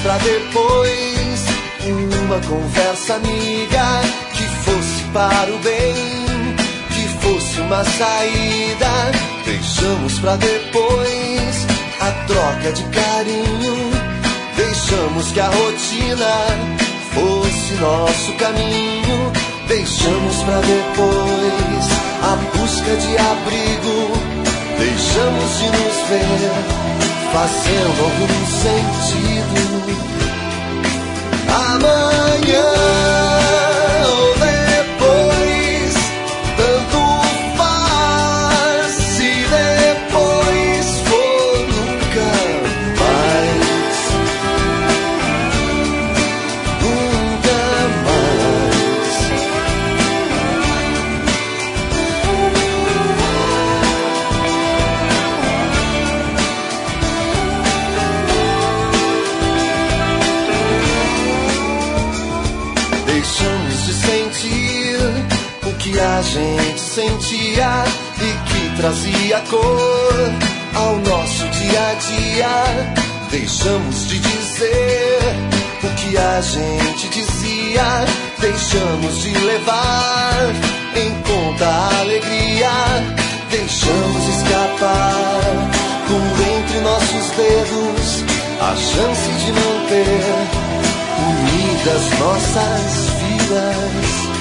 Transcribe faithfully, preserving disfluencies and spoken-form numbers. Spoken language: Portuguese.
pra depois uma conversa amiga que fosse para o bem, que fosse uma saída. Deixamos pra depois a troca de carinho, deixamos que a rotina fosse nosso caminho. Deixamos pra depois a busca de abrigo, deixamos de nos ver fazendo algum sentido. Amanhã ou depois, tanto faz. Se depois for nunca mais, nunca mais. Deixamos de sentir o que a gente sentia e que trazia cor ao nosso dia a dia. Deixamos de dizer o que a gente dizia, deixamos de levar em conta a alegria. Deixamos escapar por entre nossos dedos a chance de manter unidas nossas vidas.